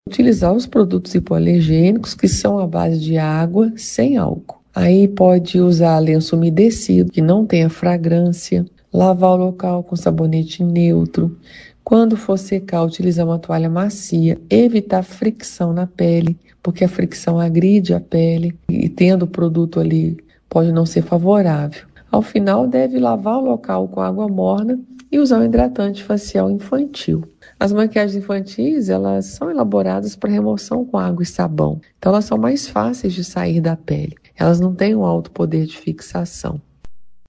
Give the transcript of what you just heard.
Utilizar os produtos hipoalergênicos que são à base de água sem álcool. Aí pode usar lenço umedecido, que não tenha fragrância, lavar o local com sabonete neutro. Quando for secar, utilizar uma toalha macia, evitar fricção na pele, porque a fricção agride a pele e tendo o produto ali pode não ser favorável. Ao final, deve lavar o local com água morna e usar um hidratante facial infantil. As maquiagens infantis, elas são elaboradas para remoção com água e sabão. Então, elas são mais fáceis de sair da pele. Elas não têm um alto poder de fixação.